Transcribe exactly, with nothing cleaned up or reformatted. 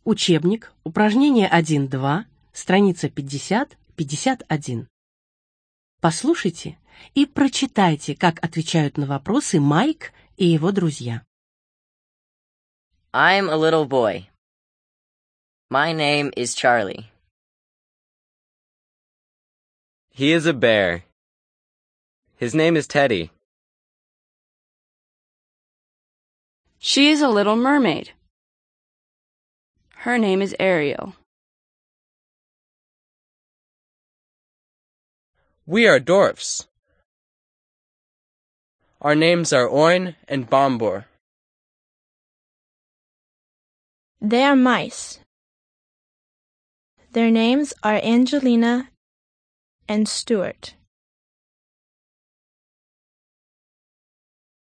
Учебник, упражнение один-два, страница пятьдесят пятьдесят один. Послушайте и прочитайте, как отвечают на вопросы Майк и его друзья. I'm a little boy. My name is Charlie. He is a bear. His name is Teddy. She is a little mermaid. Her name is Ariel. We are dwarfs. Our names are Oin and Bombor. They are mice. Their names are Angelina and Stuart.